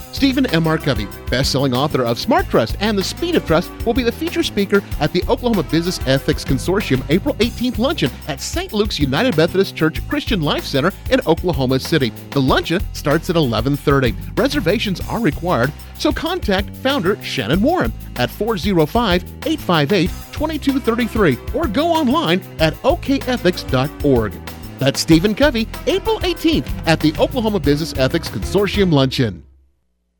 Stephen M. R. Covey, best-selling author of Smart Trust and The Speed of Trust, will be the featured speaker at the Oklahoma Business Ethics Consortium April 18th luncheon at St. Luke's United Methodist Church Christian Life Center in Oklahoma City. The luncheon starts at 11:30. Reservations are required, so contact founder Shannon Warren at 405-858-2233 or go online at okethics.org. That's Stephen Covey, April 18th at the Oklahoma Business Ethics Consortium Luncheon.